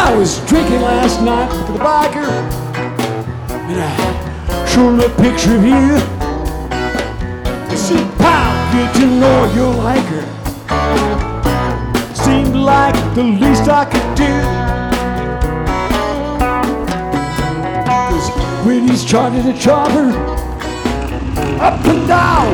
I was drinking last night with the biker, and I showed her a picture of you. I said, pal, get to know you like her. Seemed like the least I could do. 'Cause when he's trying to chop her up and down,